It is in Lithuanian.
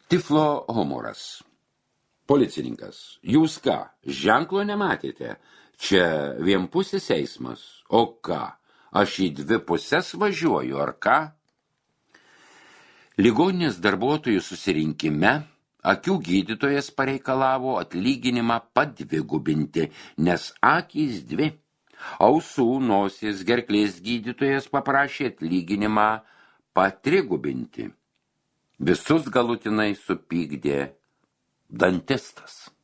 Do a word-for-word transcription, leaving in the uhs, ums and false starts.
Tiflo humoras. Policininkas, jūs ką, ženklo nematėte? Čia vienpusis eismas. O ką, aš į dvi pusės važiuoju, ar ką? Ligoninės darbuotojų susirinkime akių gydytojas pareikalavo atlyginimą padvigubinti, nes akys dvi. Ausų, nosies, gerklės gydytojas paprašė atlyginimą patrigubinti. Visus galutinai supykdė dantistas.